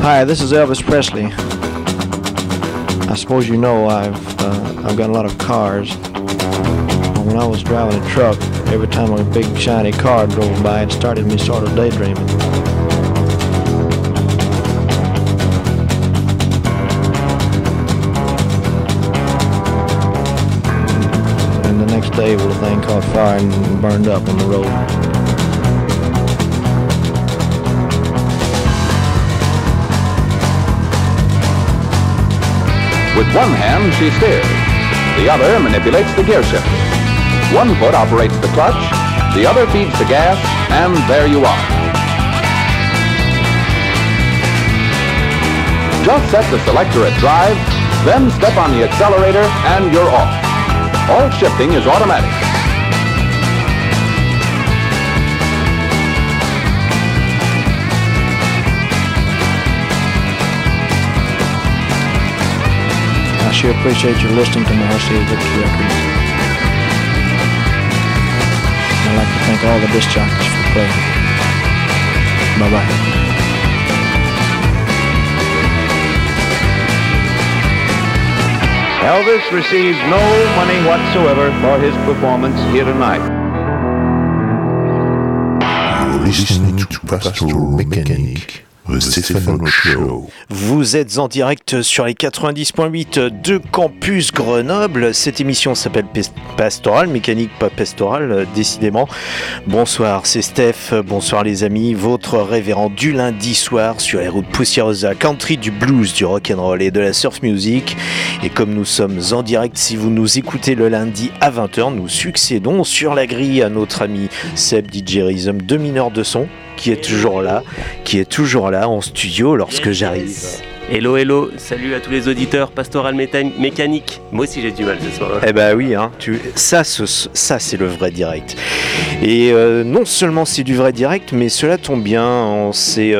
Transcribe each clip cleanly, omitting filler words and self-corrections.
Hi, this is Elvis Presley. I suppose you know I've got a lot of cars. When I was driving a truck, every time a big shiny car drove by, it started me sort of daydreaming. And the next day, well, the thing caught fire and burned up on the road. With one hand, she steers. The other manipulates the gear shifter. One foot operates the clutch, the other feeds the gas, and there you are. Just set the selector at drive, then step on the accelerator, and you're off. All shifting is automatic. I sure appreciate you listening to my RCA Victory records. I'd like to thank all the disc jockeys for playing. Bye-bye. Elvis receives no money whatsoever for his performance here tonight. You're listening to Pastoral Mechanic. The Stephen Show. Vous êtes en direct sur les 90.8 de Campus Grenoble. Cette émission s'appelle Pastoral Mécanique, pas Pastoral, décidément. Bonsoir, c'est Steph. Bonsoir les amis. Votre révérend du lundi soir sur les routes poussiéreuses de la country, du blues, du rock'n'roll et de la surf music. Et comme nous sommes en direct, si vous nous écoutez le lundi à 20h, nous succédons sur la grille à notre ami Seb DJ Rhythm, 2 mineurs de son, qui est toujours là en studio lorsque j'arrive. Yes. Hello, hello, salut à tous les auditeurs, Pastoral Mécanique. Moi aussi j'ai du mal ce soir. Eh ben oui, hein, ça c'est le vrai direct. Et non seulement c'est du vrai direct, mais cela tombe bien en ces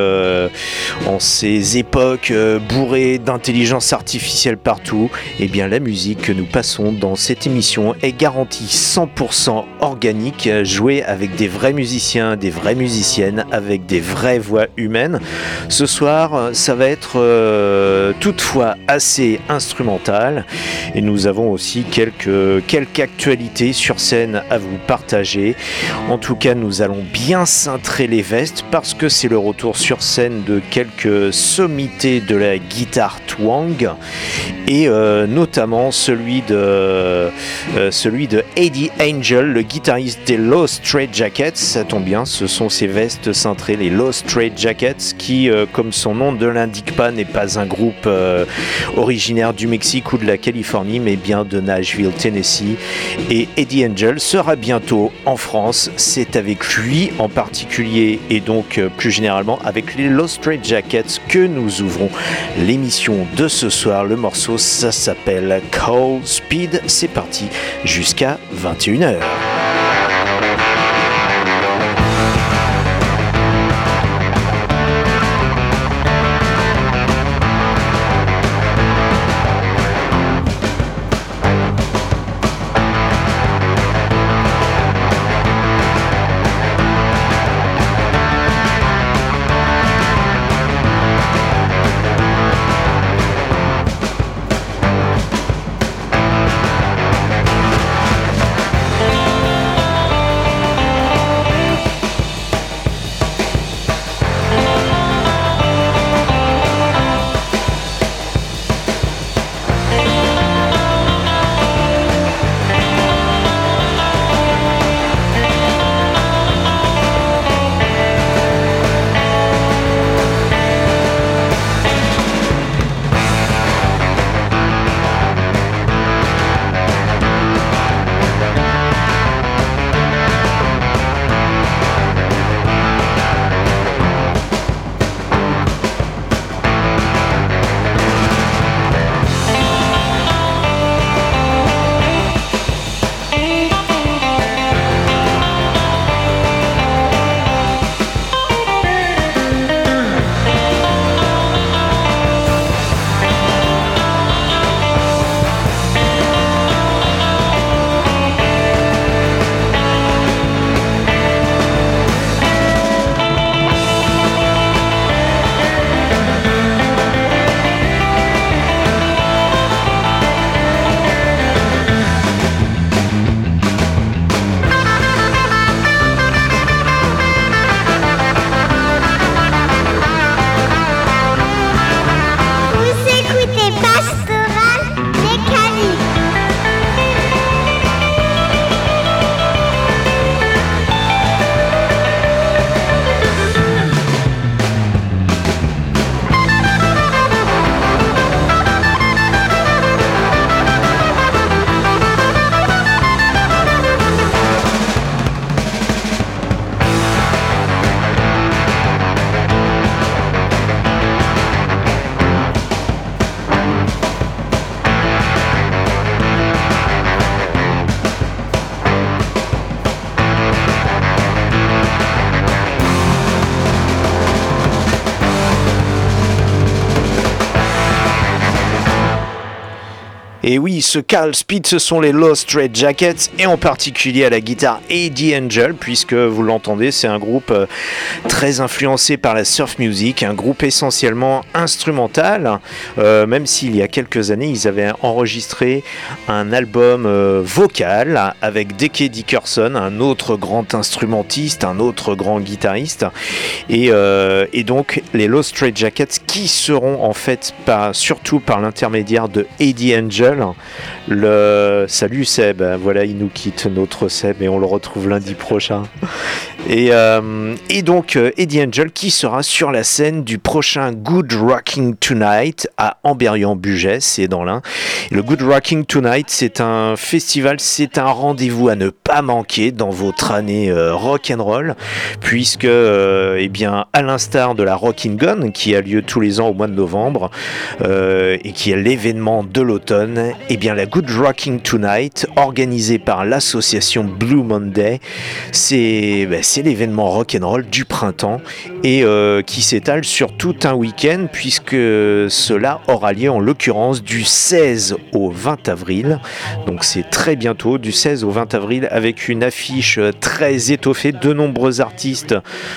époques bourrées d'intelligence artificielle partout. Eh bien la musique que nous passons dans cette émission est garantie 100% organique, jouée avec des vrais musiciens, des vraies musiciennes, avec des vraies voix humaines. Ce soir, ça va être toutefois assez instrumental, et nous avons aussi quelques actualités sur scène à vous partager. En tout cas, nous allons bien cintrer les vestes parce que c'est le retour sur scène de quelques sommités de la guitare twang, et notamment celui de Eddie Angel, le guitariste des Los Straight Jackets. Ça tombe bien, ce sont ces vestes cintrées, les Los Straight Jackets, qui, comme son nom ne l'indique pas, n'est pas un groupe originaire du Mexique ou de la Californie, mais bien de Nashville, Tennessee. Et Eddie Angel sera bientôt en France. C'est avec lui en particulier, et donc plus généralement avec les Los Straight Jackets, que nous ouvrons l'émission de ce soir. Le morceau, ça s'appelle Cold Speed. C'est parti jusqu'à 21h. Et oui, ce Carl Speed, ce sont les Lost Strait Jackets, et en particulier à la guitare Eddie Angel, puisque vous l'entendez, c'est un groupe très influencé par la surf music, un groupe essentiellement instrumental, même s'il y a quelques années, ils avaient enregistré un album vocal avec Deke Dickerson, un autre grand instrumentiste, un autre grand guitariste, et donc les Lost Strait Jackets qui seront en fait surtout par l'intermédiaire de Eddie Angel. Salut Seb, voilà, il nous quitte, notre Seb, et on le retrouve lundi prochain. Et donc Eddie Angel qui sera sur la scène du prochain Good Rocking Tonight à Amberieu-en-Bugey, c'est dans l'Ain. Le Good Rocking Tonight, c'est un festival, c'est un rendez-vous à ne pas manquer dans votre année rock'n'roll, puisque eh bien, à l'instar de la Rockin' Gun qui a lieu tous les ans au mois de novembre et qui est l'événement de l'automne, eh bien la Good Rocking Tonight, organisée par l'association Blue Monday, c'est l'événement rock'n'roll du printemps et qui s'étale sur tout un week-end, puisque cela aura lieu en l'occurrence du 16 au 20 avril, donc c'est très bientôt, du 16 au 20 avril, avec une affiche très étoffée, de nombreux artistes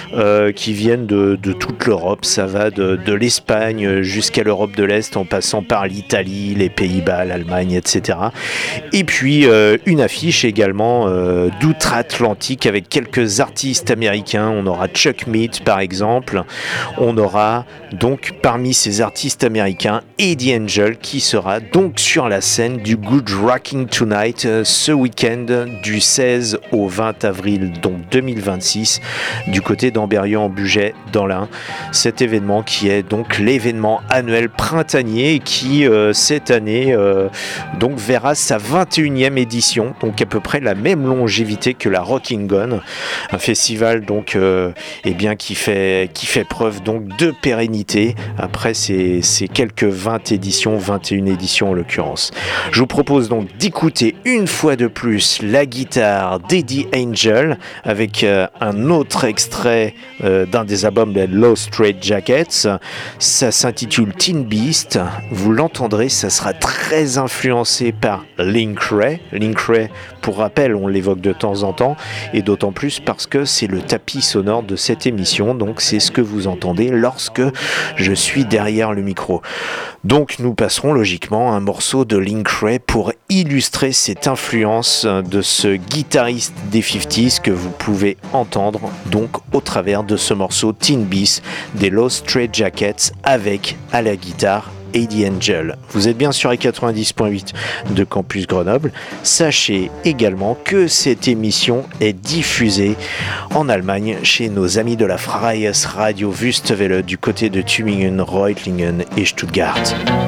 qui viennent de toute l'Europe. Ça va de l'Espagne jusqu'à l'Europe de l'Est, en passant par l'Italie, les Pays-Bas, l'Allemagne, etc. Et puis une affiche également d'outre-Atlantique avec quelques artistes américains. On aura Chuck Mead par exemple. On aura donc parmi ces artistes américains Eddie Angel qui sera donc sur la scène du Good Rocking Tonight ce week-end du 16 au 20 avril donc 2026 du côté d'Amberieu-en-Bugey dans l'Ain. Cet événement qui est donc l'événement annuel printanier qui cette année donc verra sa 21e édition, donc à peu près la même longévité que la Rockin' Gun, un festival donc eh bien qui fait preuve donc de pérennité après ces quelques 20 éditions, 21 éditions en l'occurrence. Je vous propose donc d'écouter une fois de plus la guitare d'Eddie Angel avec un autre extrait d'un des albums des Lost Strait Jackets. Ça s'intitule Teen Beast. Vous l'entendrez, ça sera très influencé par Link Wray. Link Wray, pour rappel, on l'évoque de temps en temps, et d'autant plus parce que c'est le tapis sonore de cette émission, donc c'est ce que vous entendez lorsque je suis derrière le micro. Donc nous passerons logiquement un morceau de Link Wray pour illustrer cette influence de ce guitariste des 50s que vous pouvez entendre donc au travers de ce morceau Teen Beast des Lost Strait Jackets avec à la guitare Eddie Angel. Vous êtes bien sur les 90.8 de Campus Grenoble. Sachez également que cette émission est diffusée en Allemagne chez nos amis de la Freies Radio Wüstewelle du côté de Tübingen, Reutlingen et Stuttgart.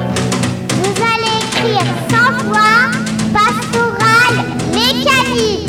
Vous allez écrire 100 fois Pastoral Mécanique.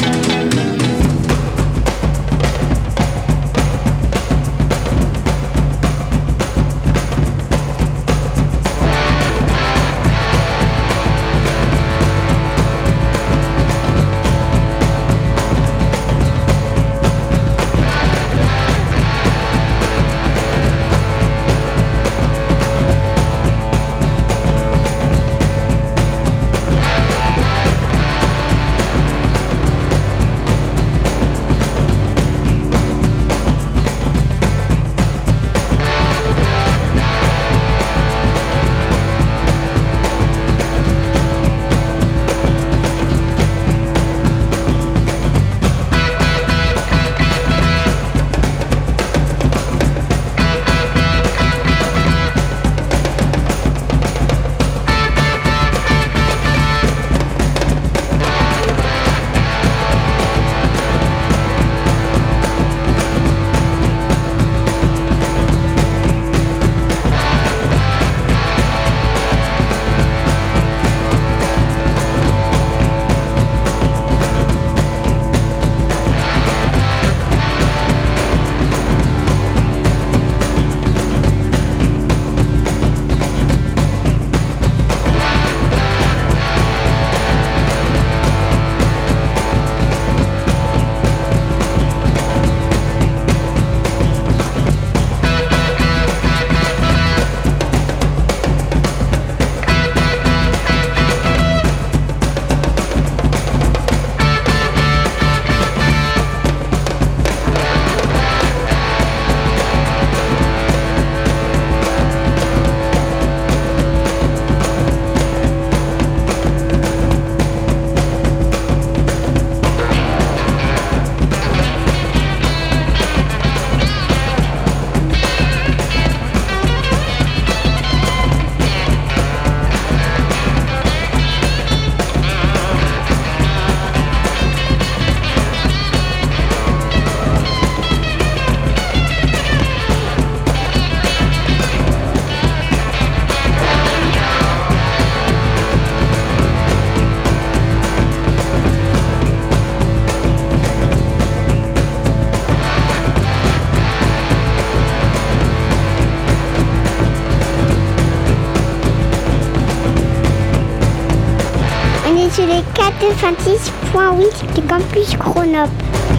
c'est sur les 96.8 du campus Grenoble.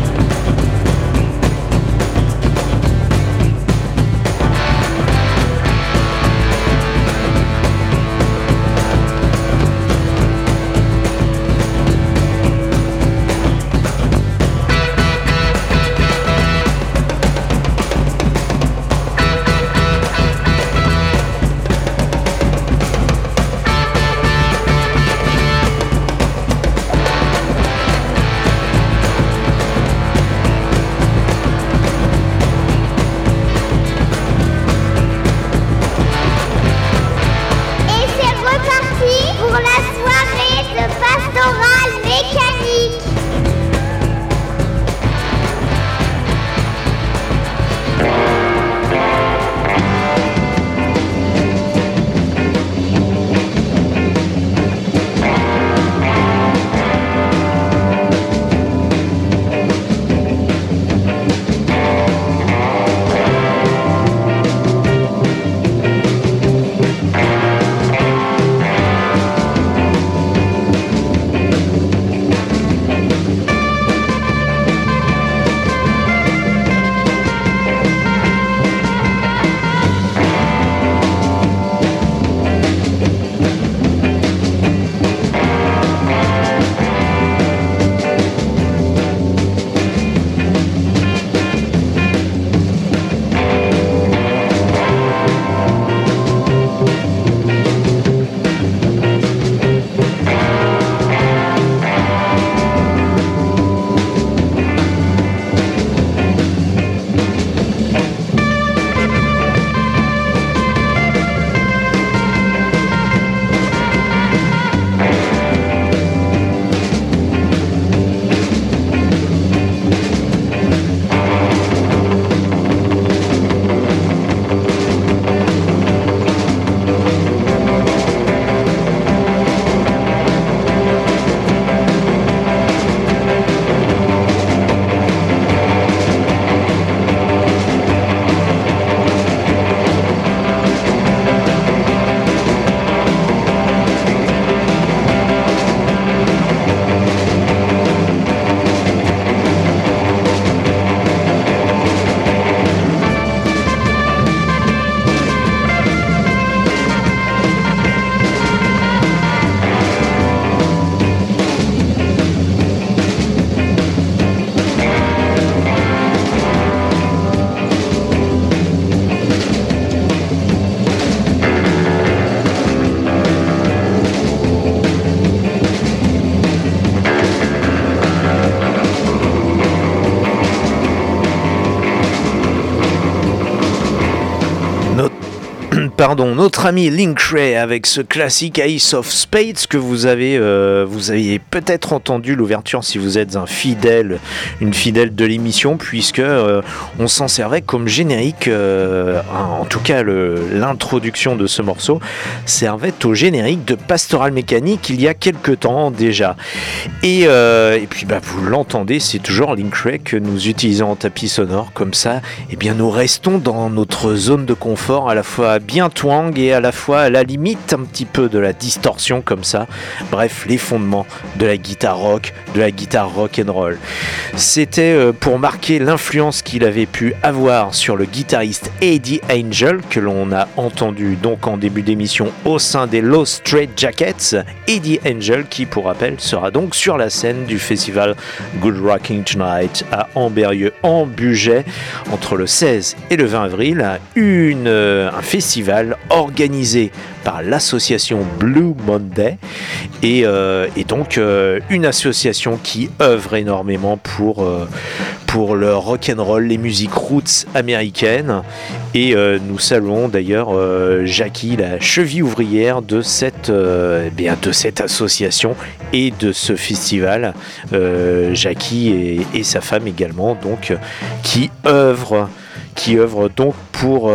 Notre ami Link Wray avec ce classique Ace of Spades que vous aviez peut-être entendu l'ouverture si vous êtes une fidèle de l'émission, puisque on s'en servait comme générique, en tout cas l'introduction de ce morceau servait au générique de Pastoral Mécanique il y a quelques temps déjà. Et puis vous l'entendez, c'est toujours Link Wray que nous utilisons en tapis sonore, comme ça, et bien nous restons dans notre zone de confort, à la fois bien twang et à la fois à la limite un petit peu de la distorsion comme ça. Bref, les fondements de la guitare rock and roll. C'était pour marquer l'influence qu'il avait pu avoir sur le guitariste Eddie Angel, que l'on a entendu donc en début d'émission au sein des Lost Straight Jackets. Eddie Angel qui, pour rappel, sera donc sur la scène du festival Good Rocking Tonight à Ambérieu en Bugey entre le 16 et le 20 avril, un festival organisé par l'association Blue Monday et donc une association qui œuvre énormément pour le rock'n'roll, les musiques roots américaines, et nous saluons d'ailleurs Jackie, la cheville ouvrière de cette association et de ce festival, Jackie et sa femme également, donc qui œuvrent qui œuvre donc pour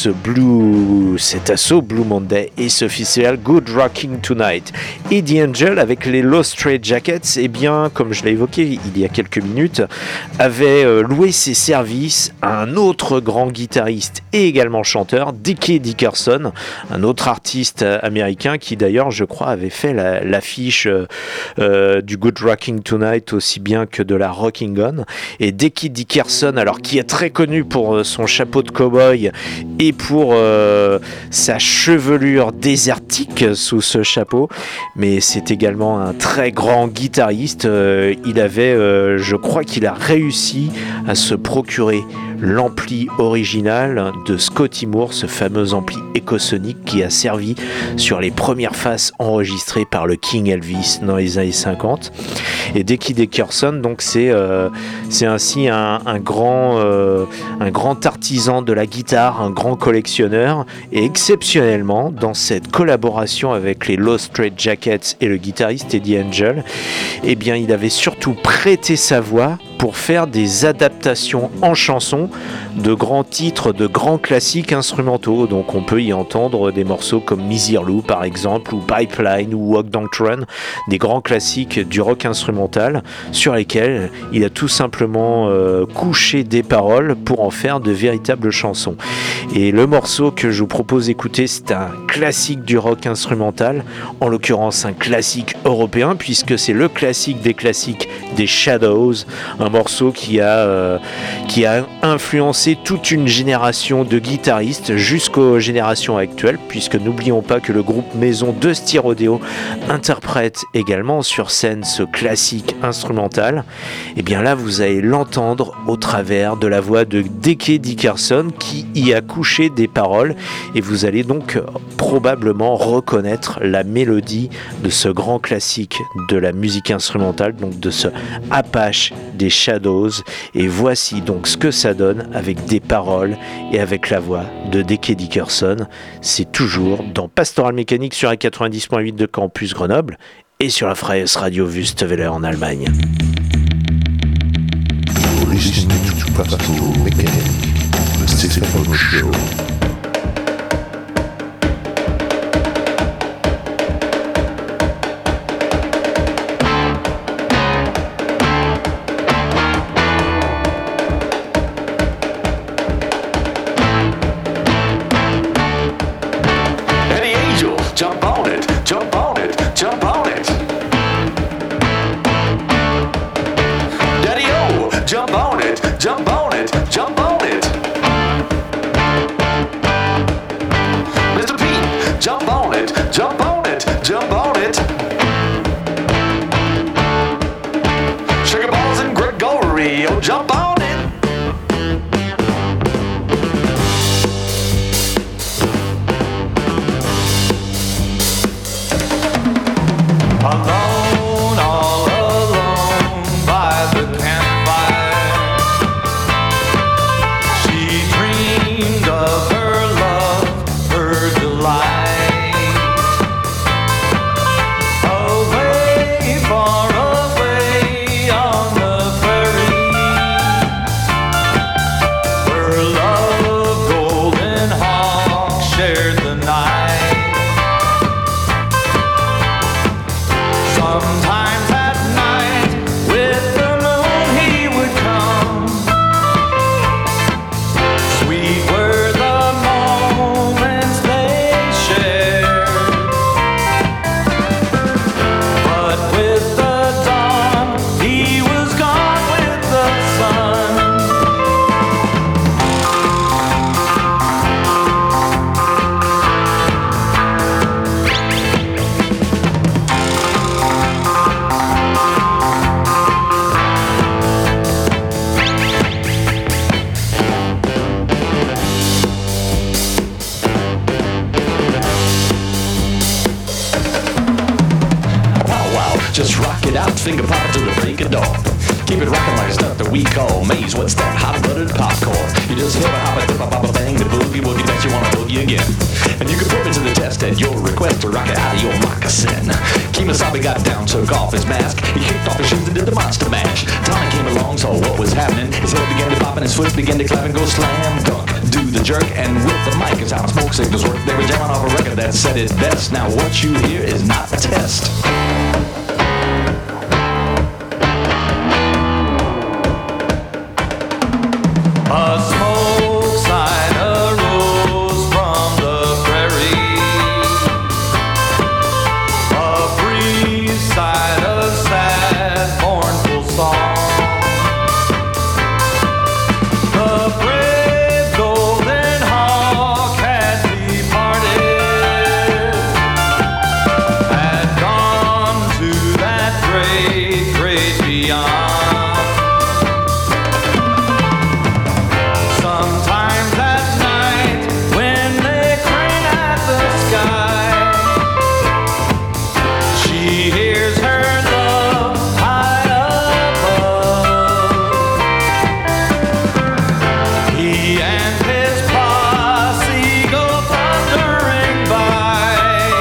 cet assaut Blue Monday et ce festival Good Rocking Tonight. Eddie Angel avec les Lost Strait Jackets, eh bien, comme je l'ai évoqué il y a quelques minutes, avait loué ses services à un autre grand guitariste et également chanteur, Dickie Dickerson, un autre artiste américain qui d'ailleurs, je crois, avait fait l'affiche du Good Rocking Tonight aussi bien que de la Rocking On. Et Dickie Dickerson, alors qui est très connu pour son chapeau de cow-boy et pour sa chevelure désertique sous ce chapeau, mais c'est également un très grand guitariste. Il avait, je crois qu'il a réussi à se procurer l'ampli original de Scotty Moore, ce fameux ampli écosonique qui a servi sur les premières faces enregistrées par le King Elvis dans les années 50. Et Dickie Dickerson, donc c'est ainsi un grand artisan de la guitare, un grand collectionneur, et exceptionnellement dans cette collaboration avec les Lost Strait Jackets et le guitariste Eddie Angel, eh bien il avait surtout prêté sa voix pour faire des adaptations en chanson de grands titres, de grands classiques instrumentaux. Donc on peut y entendre des morceaux comme Misirlou par exemple, ou Pipeline, ou Walk Don't Run, des grands classiques du rock instrumental sur lesquels il a tout simplement couché des paroles pour en faire de véritables chansons. Et le morceau que je vous propose d'écouter, c'est un classique du rock instrumental, en l'occurrence un classique européen, puisque c'est le classique des classiques des Shadows, un morceau qui a influencé toute une génération de guitaristes jusqu'aux générations actuelles, puisque n'oublions pas que le groupe maison Dusty Rodeo interprète également sur scène ce classique instrumental. Et bien là, vous allez l'entendre au travers de la voix de Dickie Dickerson qui y a couché des paroles, et vous allez donc probablement reconnaître la mélodie de ce grand classique de la musique instrumentale, donc de ce Apache des Shadows. Et voici donc ce que ça donne avec des paroles et avec la voix de Dickie Dickerson. C'est toujours dans Pastoral Mécanique sur la 90.8 de Campus Grenoble et sur la Freies Radio Wüstewelle en Allemagne. You're listening to Pastoral Mécanique, the Stefano Show. Finger pop till the break of dawn. Keep it rockin' like stuff that we call maze. What's that? Hot-buttered popcorn. You just hip a hop a dip a pop a bang, the boogie woogie bet you wanna boogie again. And you can put me to the test at your request to rock it out of your moccasin. Kemosabe got down, took off his mask. He kicked off his shoes and did the monster mash. Tommy came along, saw what was happening. His head began to pop and his foot began to clap and go slam dunk. Do the jerk and whip the mic is how smoke signals work. They were jamming off a record that said it best. Now what you hear is not a test. A smoke sign arose from the prairie. A breeze sighed a sad, mournful song. The brave golden hawk had departed, had gone to that great, great beyond. Sometimes at night when they crane at the sky, she hears her love high above. He and his posse go thundering by.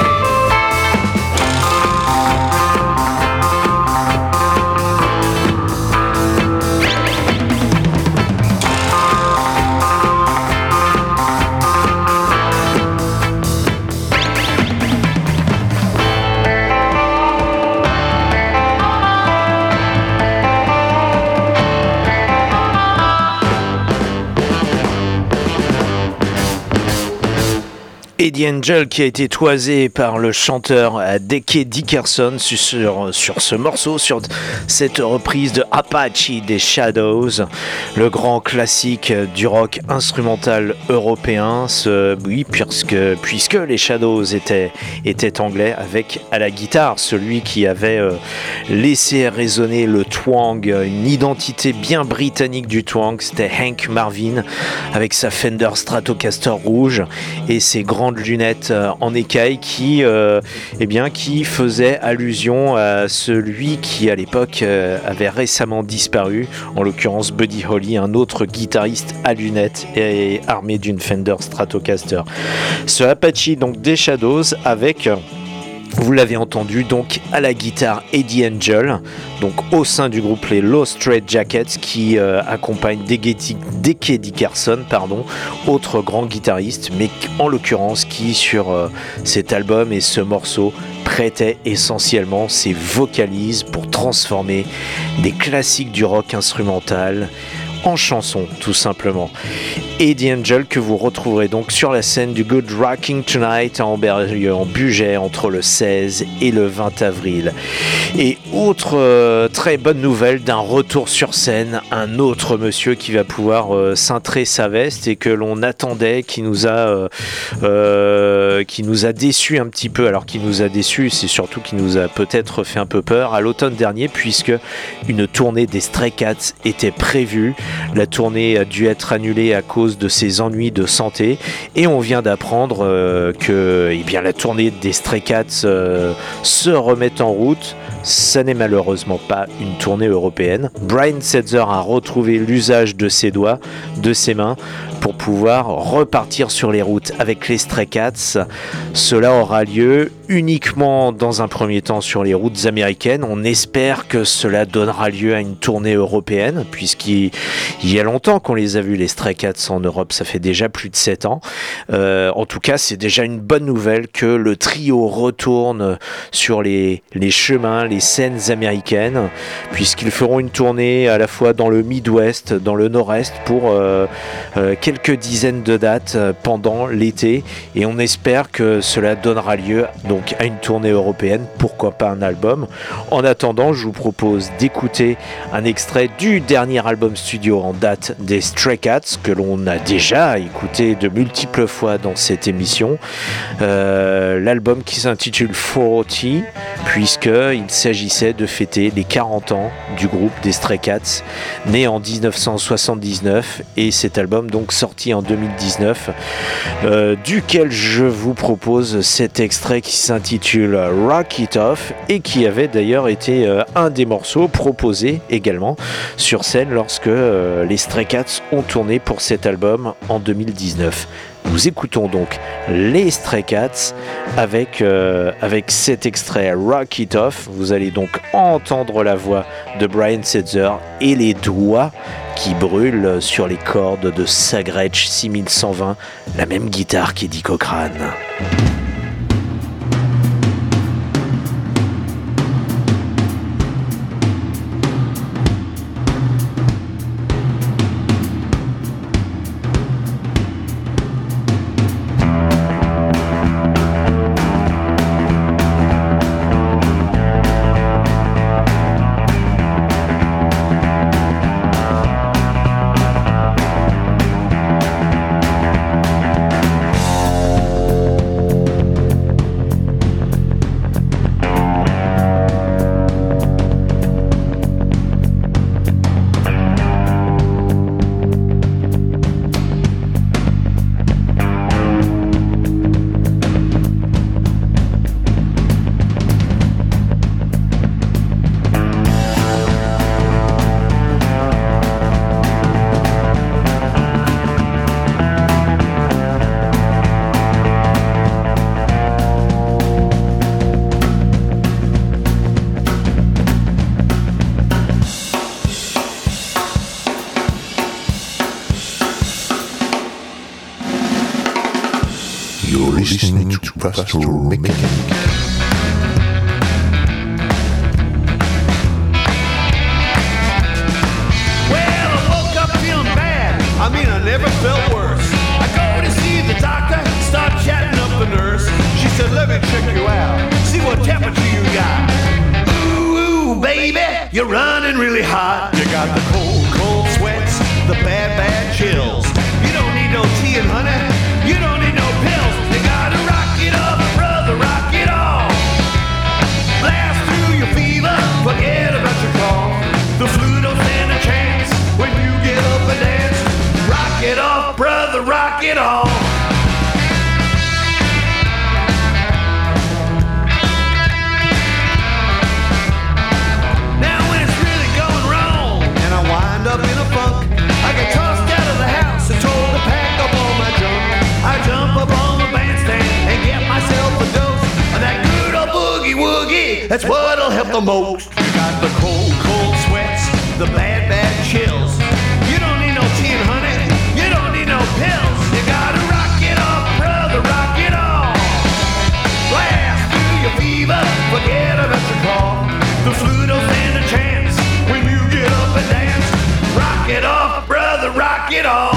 Eddie Angel qui a été toisé par le chanteur Deke Dickerson sur ce morceau, sur cette reprise de Apache des Shadows, le grand classique du rock instrumental européen. Oui, puisque les Shadows étaient anglais, avec à la guitare celui qui avait laissé résonner le twang, une identité bien britannique du twang, c'était Hank Marvin avec sa Fender Stratocaster rouge et ses grandes lunettes en écaille qui faisait allusion à celui qui à l'époque avait récemment disparu, en l'occurrence Buddy Holly, un autre guitariste à lunettes et armé d'une Fender Stratocaster. Ce Apache donc des Shadows avec, vous l'avez entendu, donc à la guitare Eddie Angel, donc au sein du groupe les Low Straight Jackets qui accompagne Deke Dickerson, autre grand guitariste, mais en l'occurrence qui sur cet album et ce morceau prêtait essentiellement ses vocalises pour transformer des classiques du rock instrumental en chanson, tout simplement. Eddie Angel que vous retrouverez donc sur la scène du Good Rocking Tonight en Bugey entre le 16 et le 20 avril. Et autre très bonne nouvelle d'un retour sur scène, un autre monsieur qui va pouvoir cintrer sa veste et que l'on attendait, qui nous a déçus un petit peu. Alors qui nous a déçus, c'est surtout qui nous a peut-être fait un peu peur à l'automne dernier, puisque une tournée des Stray Cats était prévue. La tournée a dû être annulée à cause de ses ennuis de santé et on vient d'apprendre que la tournée des Stray Cats se remet en route. Ça n'est malheureusement pas une tournée européenne. Brian Setzer a retrouvé l'usage de ses doigts, de ses mains, pour pouvoir repartir sur les routes avec les Stray Cats. Cela aura lieu uniquement dans un premier temps sur les routes américaines. On espère que cela donnera lieu à une tournée européenne, puisqu'il y a longtemps qu'on les a vus, les Stray Cats, en Europe. Ça fait déjà plus de 7 ans. En tout cas, c'est déjà une bonne nouvelle que le trio retourne sur les chemins, les scènes américaines, puisqu'ils feront une tournée à la fois dans le Midwest, dans le Nord-Est, pour quelques dizaines de dates pendant l'été, et on espère que cela donnera lieu donc à une tournée européenne, pourquoi pas un album. En attendant, je vous propose d'écouter un extrait du dernier album studio en date des Stray Cats, que l'on a déjà écouté de multiples fois dans cette émission, l'album qui s'intitule 40, puisqu'il s'agissait de fêter les 40 ans du groupe des Stray Cats, né en 1979, et cet album donc sorti en 2019, duquel je vous propose cet extrait qui s'intitule Rock It Off, et qui avait d'ailleurs été un des morceaux proposés également sur scène lorsque les Stray Cats ont tourné pour cet album en 2019. Nous écoutons donc les Stray Cats avec cet extrait Rock It Off. Vous allez donc entendre la voix de Brian Setzer et les doigts qui brûlent sur les cordes de sa Gretsch 6120, la même guitare qu'Eddie Cochran. You're listening to Pastoral Mechanic. Well, I woke up feeling bad. I mean, I never felt worse. I go to see the doctor, start chatting up the nurse. She said, let me check you out, see what temperature you got. Ooh, baby, you're running really hot. You got the cold, cold sweats, the bad, bad chills. You don't need no tea and honey, you don't need no pills. You gotta rock it up, brother, rock it off. Blast through your fever, forget about your cough. The flu don't stand a chance when you get up and dance. Rock it off, brother, rock it off. Now when it's really going wrong and I wind up in a funk, I get tossed out of the house and told to pack up all my junk. I jump up on the bandstand and get myself a dose of that good old boogie woogie. That's what'll help the most. You got the cold, cold sweats, the bad, bad chills. You don't need no tea and honey, you don't need no pills. You gotta rock it off, brother, rock it off. Blast through your fever, forget about your cough. The flu don't stand a chance when you get up and dance. Rock it off, brother, rock it off.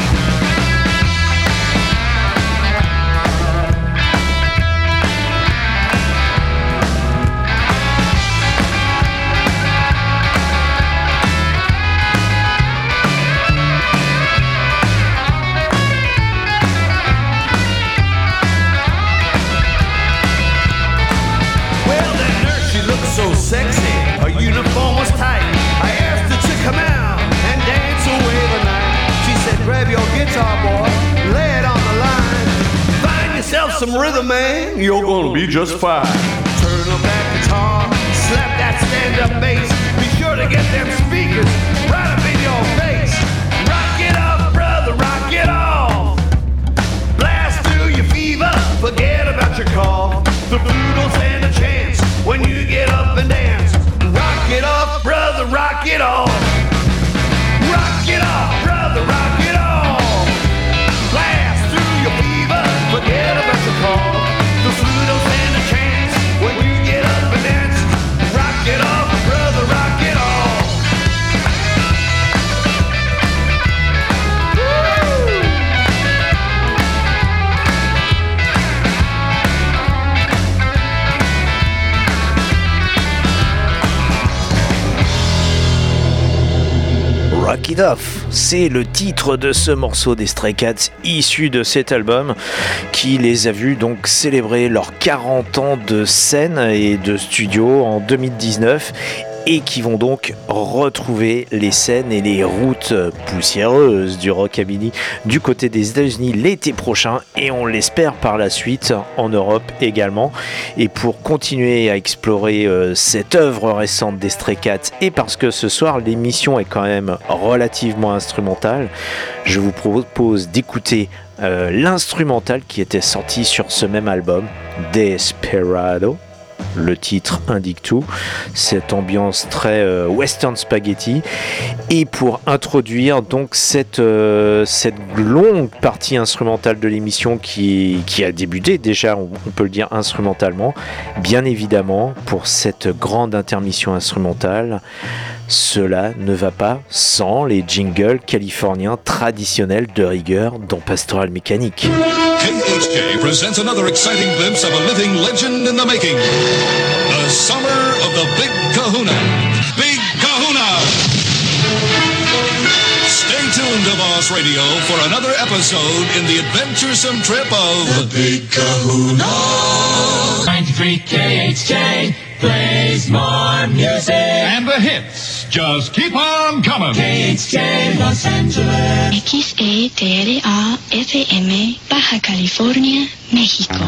So sexy, her uniform was tight. I asked her to come out and dance away the night. She said, grab your guitar, boy, lay it on the line. Find yourself some rhythm, man, you're gonna be just fine. Turn up that guitar, slap that stand-up bass. Be sure to get them speakers right up in your face. Rock it off, brother, rock it off. Blast through your fever, forget about your cough. The flu don't stand a chance when you get up and dance. Rock it off, brother, rock it off. Rock it off, brother, rock it off. Blast through your fever, forget about your cough. The flu don't stand a chance when you get up and dance. Rock it off, brother, rock it off. Rock It Off, c'est le titre de ce morceau des Stray Cats issu de cet album qui les a vus donc célébrer leurs 40 ans de scène et de studio en 2019 et qui vont donc retrouver les scènes et les routes poussiéreuses du rockabilly du côté des États-Unis l'été prochain et on l'espère par la suite en Europe également. Et pour continuer à explorer cette œuvre récente des Stray Cats et parce que ce soir l'émission est quand même relativement instrumentale, je vous propose d'écouter l'instrumental qui était sorti sur ce même album, Desperado. Le titre indique tout, cette ambiance très western spaghetti. Et pour introduire donc cette longue partie instrumentale de l'émission qui a débuté déjà, on peut le dire instrumentalement, bien évidemment, pour cette grande intermission instrumentale, cela ne va pas sans les jingles californiens traditionnels de rigueur dans Pastoral Mécanique. KHJ presents another exciting glimpse of a living legend in the making. The summer of the Big Kahuna. Big Kahuna! Stay tuned to Boss Radio for another episode in the adventuresome trip of the Big Kahuna. 93 KHJ plays more music. And the hits just keep on coming. KHJ Los Angeles. XETRA FM Baja California, México.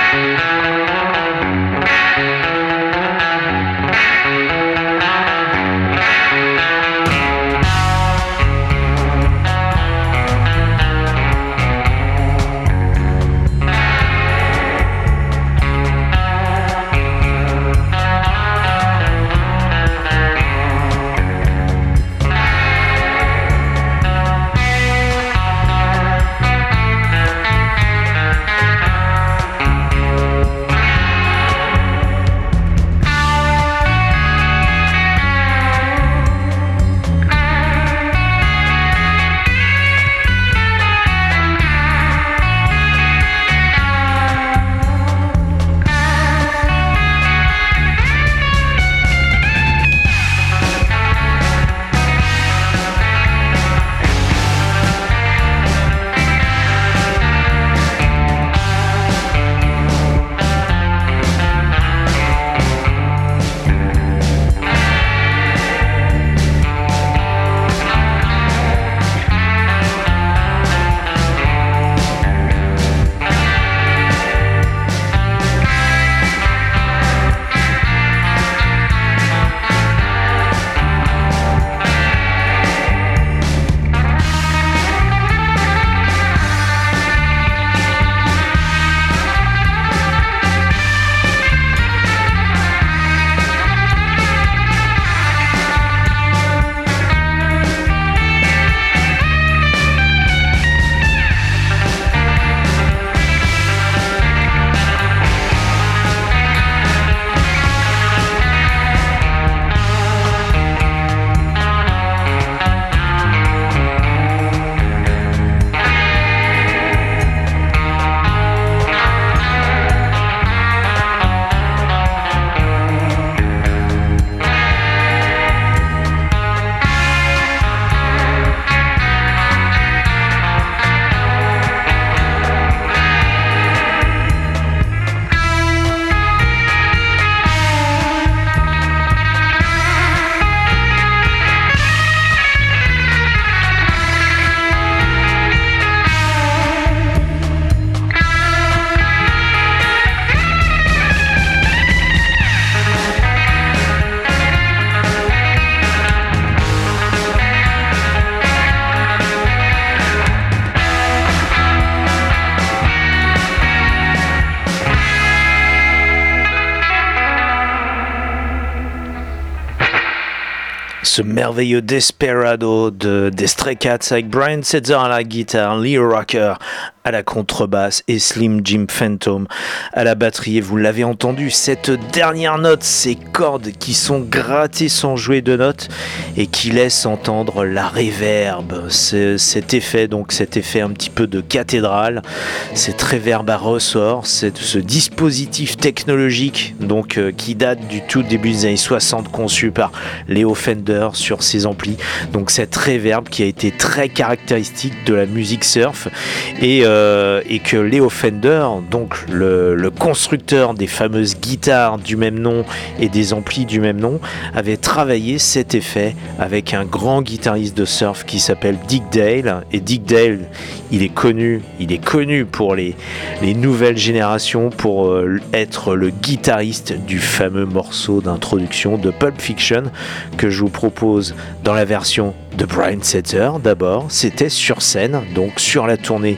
Ce merveilleux Desperado des Stray Cats avec Brian Setzer à la guitare, Leo Rocker à la contrebasse et Slim Jim Phantom à la batterie. Et vous l'avez entendu, cette dernière note, ces cordes qui sont grattées sans jouer de notes et qui laissent entendre la réverb, cet effet un petit peu de cathédrale, cette réverb à ressort, ce dispositif technologique donc qui date du tout début des années 60, conçu par Leo Fender sur ses amplis. Donc cette réverb qui a été très caractéristique de la musique surf et que Leo Fender, donc le constructeur des fameuses guitares du même nom et des amplis du même nom, avait travaillé cet effet avec un grand guitariste de surf qui s'appelle Dick Dale. Et Dick Dale, il est connu pour les nouvelles générations, pour être le guitariste du fameux morceau d'introduction de Pulp Fiction que je vous propose dans la version de Brian Setzer. D'abord, c'était sur scène, donc sur la tournée des Stray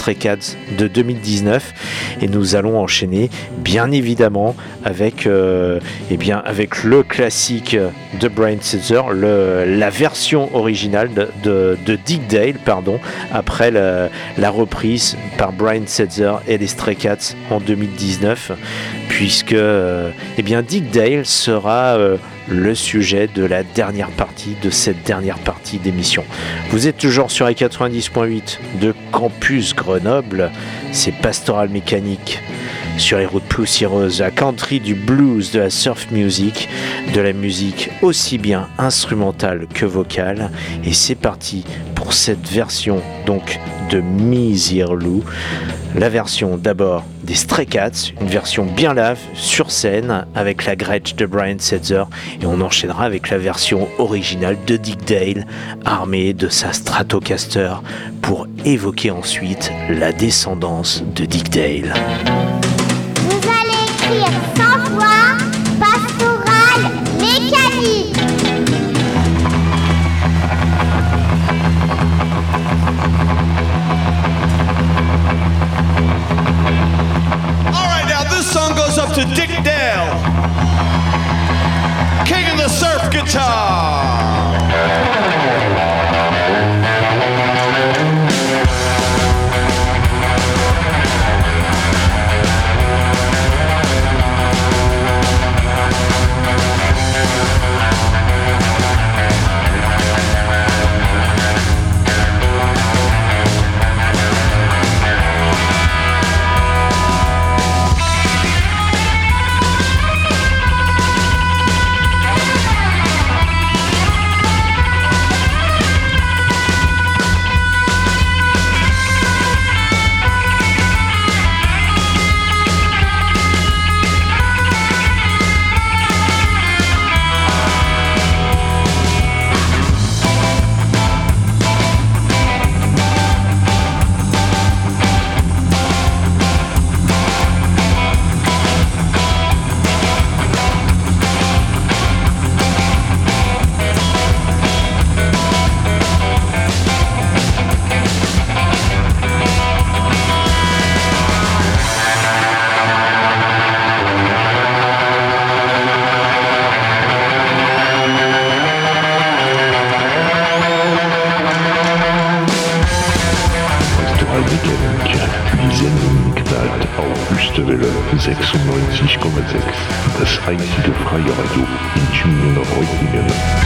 Stray Cats de 2019 et nous allons enchaîner bien évidemment avec, avec le classique de Brian Setzer, la version originale de Dick Dale, après la reprise par Brian Setzer et les Stray Cats en 2019, puisque Dick Dale sera le sujet de la dernière partie de cette dernière partie d'émission. Vous êtes toujours sur les 90.8 de Campus Grenoble, c'est Pastoral Mécanique sur les routes poussiéreuses, la country, du blues, de la surf music, de la musique aussi bien instrumentale que vocale, et c'est parti pour cette version donc de Misir Lou, la version d'abord des Stray Cats, une version bien live sur scène avec la Gretsch de Brian Setzer, et on enchaînera avec la version originale de Dick Dale armé de sa Stratocaster pour évoquer ensuite la descendance de Dick Dale. Vous allez écrire 100 fois Pastoral Mécanique. Song goes up to Dick Dale, king of the surf guitar. August Welle 96,6. Das einzige freie Radio in Tübingen-Reutlingen.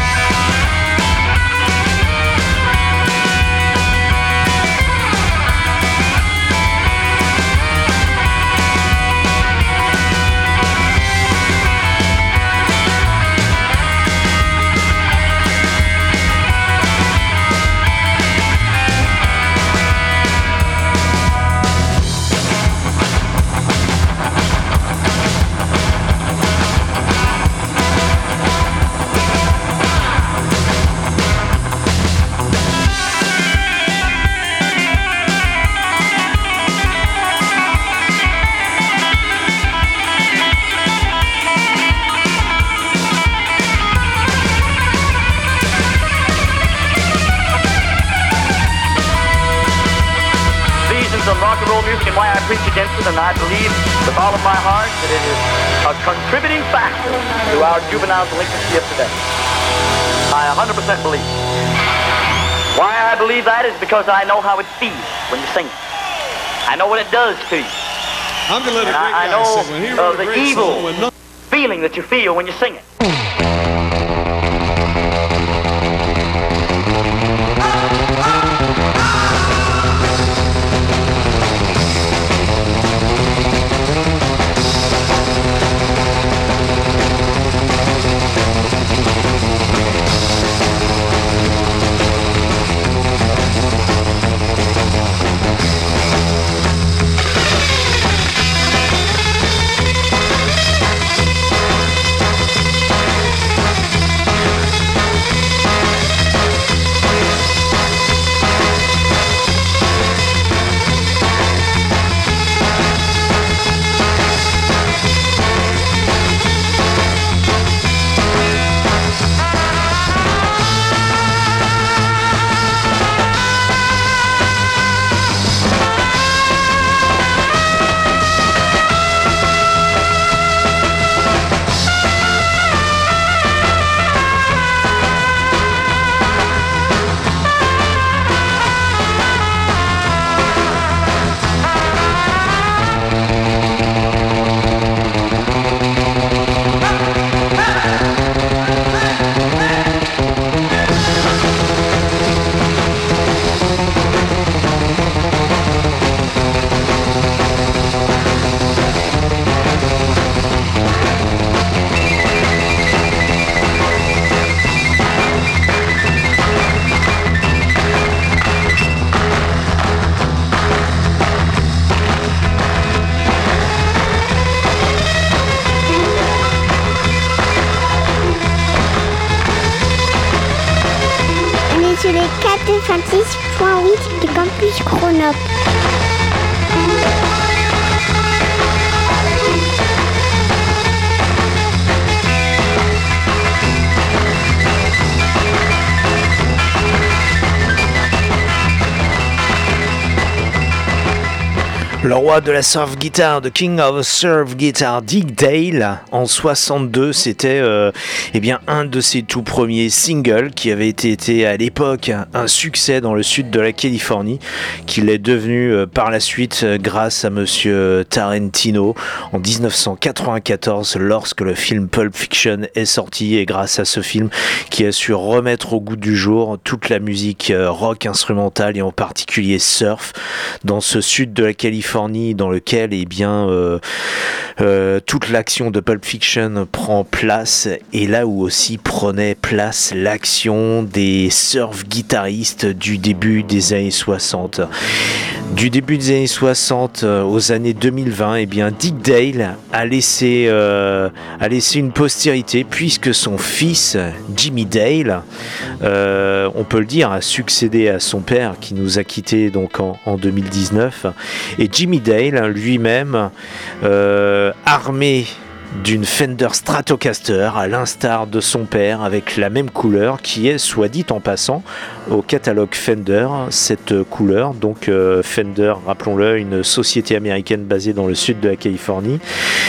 Why I preach against it, and I believe with all of my heart that it is a contributing factor to our juvenile delinquency of today. I 100% believe. Why I believe that is because I know how it feels when you sing it. I know what it does to you. I'm gonna let a great I guy know sing. When he wrote a the great evil song when feeling that you feel when you sing it. 96.8 du campus Grenoble. Le roi de la surf guitar, The King of Surf Guitar, Dick Dale, en 62, c'était un de ses tout premiers singles qui avait été à l'époque un succès dans le sud de la Californie, qu'il est devenu par la suite grâce à Monsieur Tarantino en 1994 lorsque le film Pulp Fiction est sorti, et grâce à ce film qui a su remettre au goût du jour toute la musique rock instrumentale et en particulier surf dans ce sud de la Californie dans lequel toute l'action de Pulp Fiction prend place, et là où aussi prenait place l'action des surf guitaristes du début des années 60. Du début des années 60 aux années 2020, Dick Dale a laissé une postérité puisque son fils Jimmy Dale, on peut le dire, a succédé à son père qui nous a quittés donc en 2019, et Jimmy Dale lui-même, armé d'une Fender Stratocaster à l'instar de son père avec la même couleur qui est, soit dit en passant, au catalogue Fender, cette couleur, donc Fender, rappelons-le, une société américaine basée dans le sud de la Californie,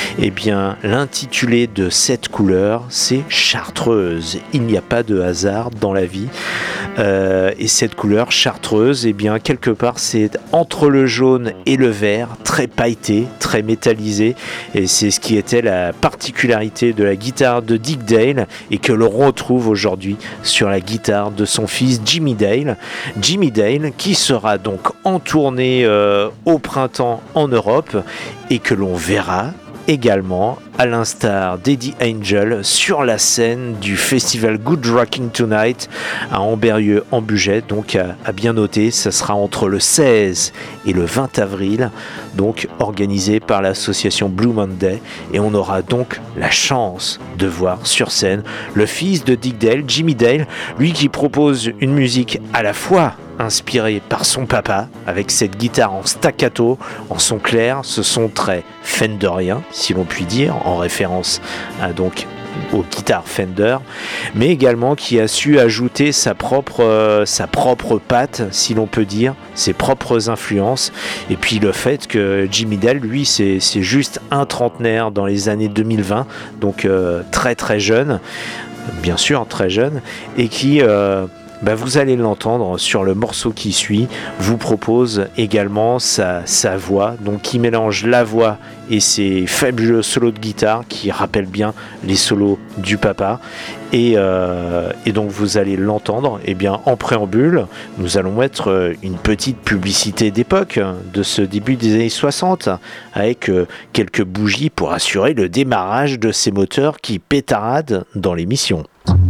l'intitulé de cette couleur c'est chartreuse. Il n'y a pas de hasard dans la vie, et cette couleur chartreuse, quelque part c'est entre le jaune et le vert, très pailleté, très métallisé, et c'est ce qui était la particularité de la guitare de Dick Dale et que l'on retrouve aujourd'hui sur la guitare de son fils Jimmy Dale. Jimmy Dale qui sera donc en tournée au printemps en Europe et que l'on verra également, à l'instar d'Eddie Angel, sur la scène du festival Good Rocking Tonight à Ambérieu en Bugey. Donc à bien noter, ça sera entre le 16 et le 20 avril, donc organisé par l'association Blue Monday, et on aura donc la chance de voir sur scène le fils de Dick Dale, Jimmy Dale, lui qui propose une musique à la fois inspiré par son papa, avec cette guitare en staccato, en son clair, ce son très fenderien, si l'on peut dire, en référence à, donc aux guitares Fender, mais également qui a su ajouter sa propre patte, si l'on peut dire, ses propres influences, et puis le fait que Jimmy Dale, lui, c'est juste un trentenaire dans les années 2020, donc très très jeune, bien sûr très jeune, et qui vous allez l'entendre sur le morceau qui suit, vous propose également sa voix, donc qui mélange la voix et ses fabuleux solos de guitare qui rappellent bien les solos du papa, et donc vous allez l'entendre. En préambule, nous allons mettre une petite publicité d'époque de ce début des années 60 avec quelques bougies pour assurer le démarrage de ces moteurs qui pétaradent dans l'émission.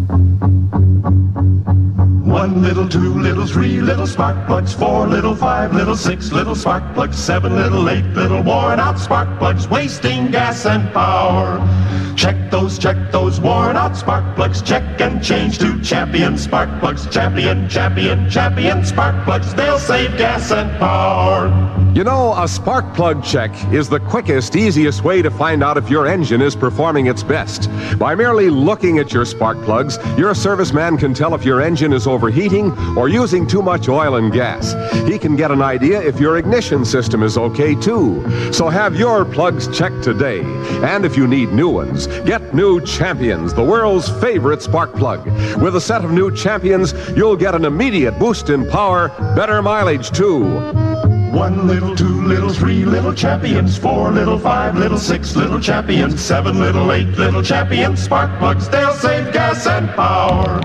1 little, 2 little, 3 little spark plugs, 4 little, 5 little, 6 little spark plugs, 7 little, 8 little worn out spark plugs, wasting gas and power. Check those worn out spark plugs, check and change to Champion spark plugs. Champion spark plugs, they'll save gas and power. You know, a spark plug check is the quickest, easiest way to find out if your engine is performing its best. By merely looking at your spark plugs, your serviceman can tell if your engine is overheating or using too much oil and gas. He can get an idea if your ignition system is okay too. So have your plugs checked today. And if you need new ones, get new Champions, the world's favorite spark plug. With a set of new Champions, you'll get an immediate boost in power, better mileage too. 1 little, 2 little, 3 little Champions, 4 little, 5 little, 6 little Champions, 7 little, 8 little Champions, spark plugs, they'll save gas and power.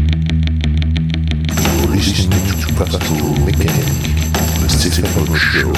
You're listening to Pastoral Mechanic, the Stephen Show.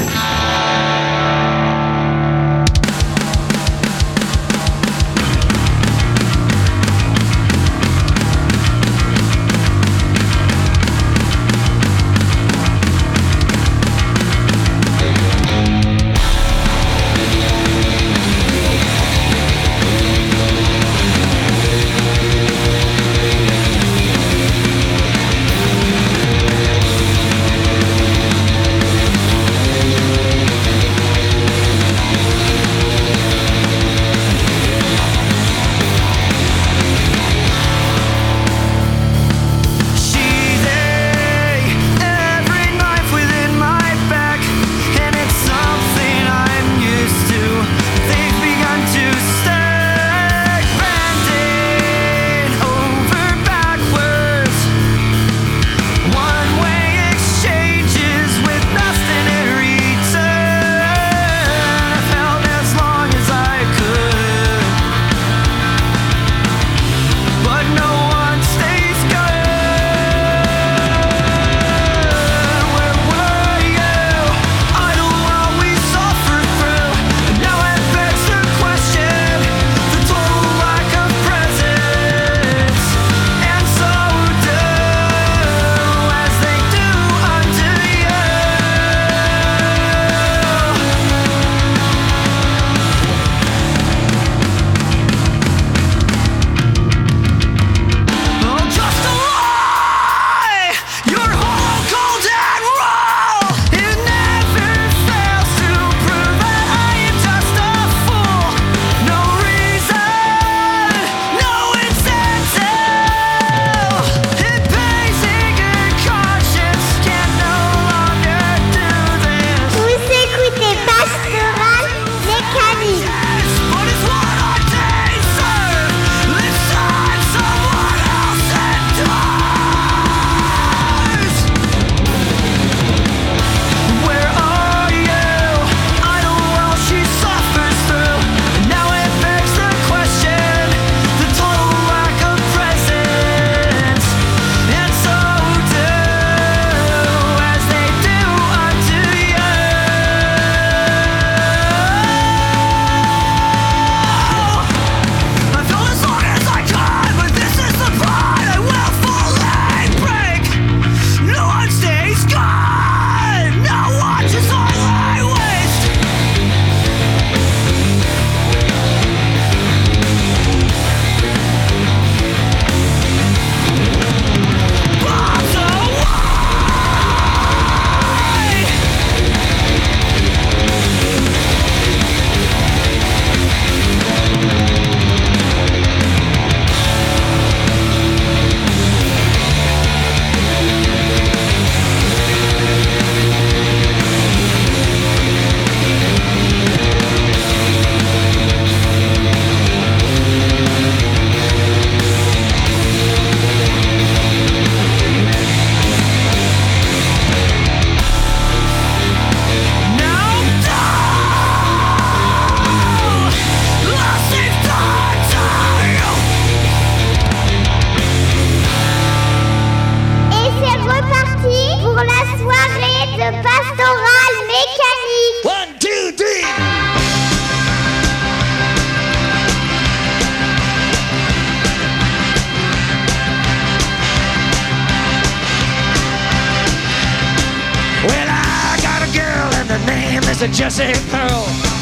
is a Jessie Pearl.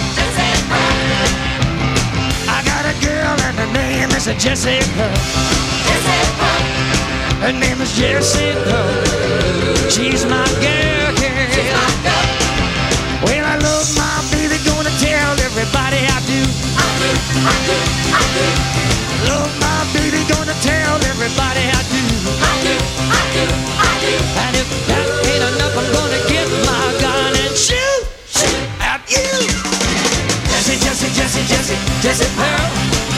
I got a girl and her name is a Jessie Pearl. Her name is Jessie Pearl. She's my girl, yeah. Well, I love my baby, gonna tell everybody I do. Love my baby, gonna tell everybody I do. And if that ain't enough, I'm gonna get my gun and shoot at you. Jessie Pearl.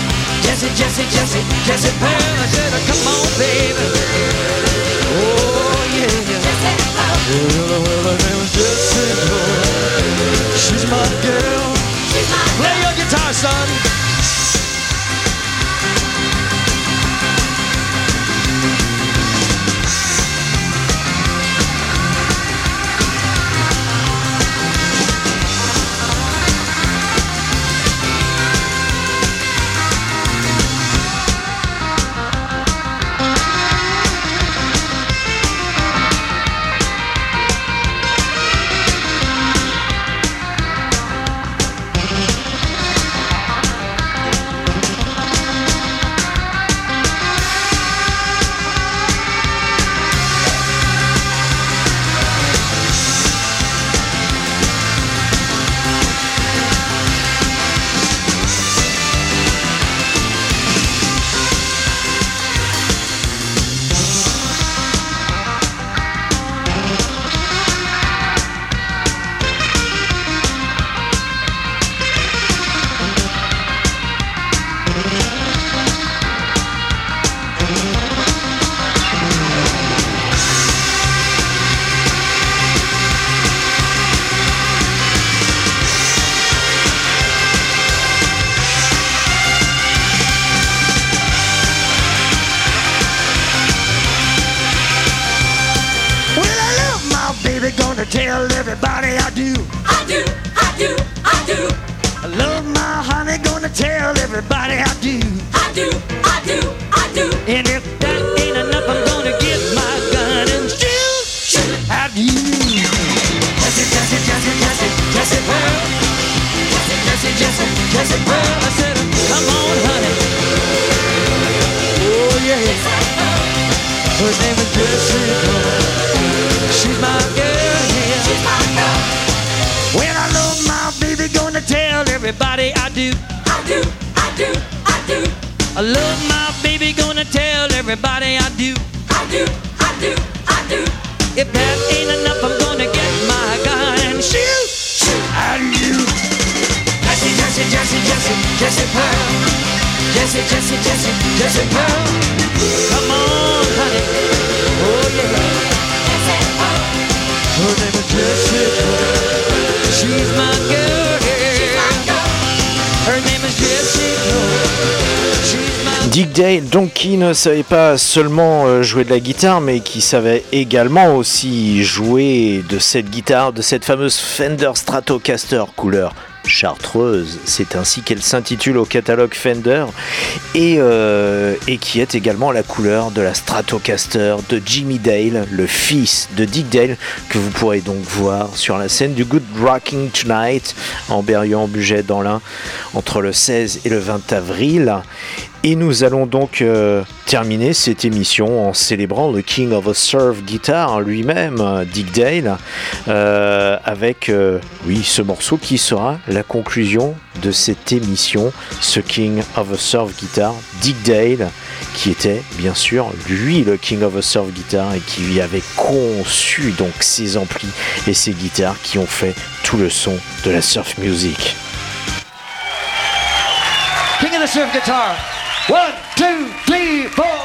Jessie Pearl. I said, come on, baby. Oh, yeah. Well, her name is Jessie Pearl. She's my girl. Play your guitar, son. Tell everybody I do. I love my honey, gonna tell everybody I do. And if that ain't enough, I'm gonna get my gun and shoot at you. Jessie Pearl. Jessie Pearl. I said, come on, honey. Oh, yeah. Her name is Jessie Pearl. She's my girl. When I love my baby, gonna tell everybody I do. I love my baby, gonna tell everybody I do. If that ain't enough, I'm gonna get my gun and shoot at you. Jessie Pearl. Jessie Pearl. Come on, honey. Oh, yeah. Her name is Jessie Pearl. She's my girl, yeah. Her name is Jessie Pearl. She's my... Dick Dale, donc qui ne savait pas seulement jouer de la guitare, mais qui savait également aussi jouer de cette guitare, de cette fameuse Fender Stratocaster couleur chartreuse, c'est ainsi qu'elle s'intitule au catalogue Fender, et qui est également la couleur de la Stratocaster de Jimmy Dale, le fils de Dick Dale, que vous pourrez donc voir sur la scène du Good Rocking Tonight en Berrien-en-Bugey dans l'Ain entre le 16 et le 20 avril. Et nous allons donc terminer cette émission en célébrant le King of the Surf Guitar lui-même, Dick Dale, avec ce morceau qui sera la conclusion de cette émission, ce King of the Surf Guitar, Dick Dale, qui était bien sûr lui le King of the Surf Guitar et qui avait conçu donc ces amplis et ces guitares qui ont fait tout le son de la surf music. King of the Surf Guitar. 1, 2, 3, 4.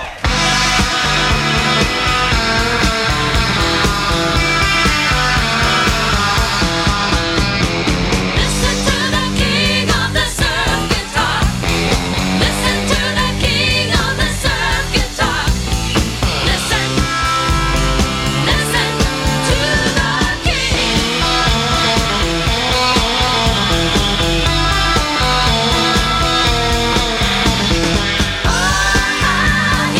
Oh,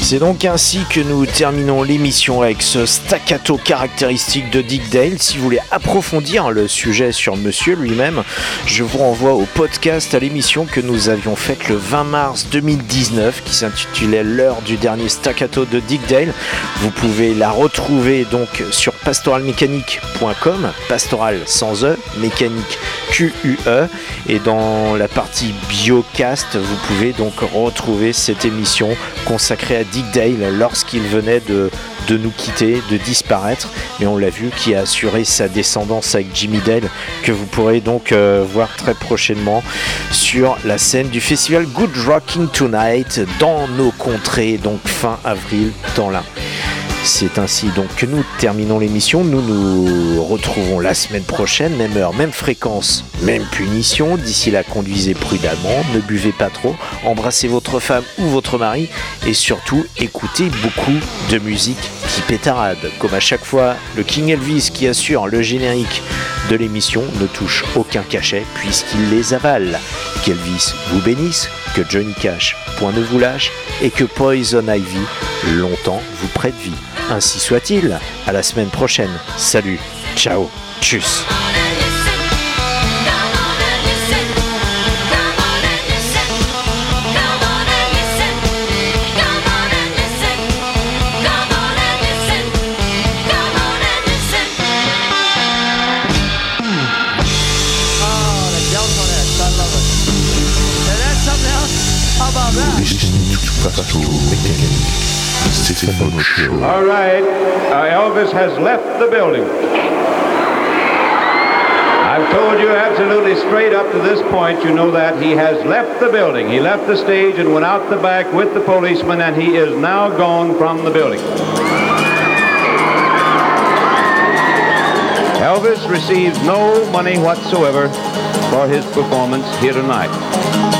C'est donc ainsi que nous terminons l'émission avec ce staccato caractéristique de Dick Dale. Si vous voulez approfondir le sujet sur monsieur lui-même, je vous renvoie au podcast, à l'émission que nous avions faite le 20 mars 2019 qui s'intitulait L'heure du dernier staccato de Dick Dale. Vous pouvez la retrouver donc sur pastoralmécanique.com, pastoral sans E, mécanique Q-U-E, et dans la partie biocast, vous pouvez donc retrouver cette émission consacrée à Dick Dale lorsqu'il venait de nous quitter, de disparaître, mais on l'a vu, qui a assuré sa descendance avec Jimmy Dale, que vous pourrez donc voir très prochainement sur la scène du festival Good Rocking Tonight dans nos contrées, donc fin avril dans l'Ain. C'est ainsi donc que nous terminons l'émission. Nous nous retrouvons la semaine prochaine, même heure, même fréquence, même punition. D'ici là, conduisez prudemment, ne buvez pas trop, embrassez votre femme ou votre mari et surtout écoutez beaucoup de musique qui pétarade. Comme à chaque fois, le King Elvis qui assure le générique de l'émission ne touche aucun cachet puisqu'il les avale. Qu'Elvis vous bénisse, que Johnny Cash point ne vous lâche et que Poison Ivy longtemps vous prête vie. Ainsi soit-il, à la semaine prochaine. Salut, ciao, tchuss. Listening to Pastoral Mechanic, the Stefano Show. All right, Elvis has left the building. I've told you absolutely straight up to this point, you know that he has left the building. He left the stage and went out the back with the policeman, and he is now gone from the building. Elvis receives no money whatsoever for his performance here tonight.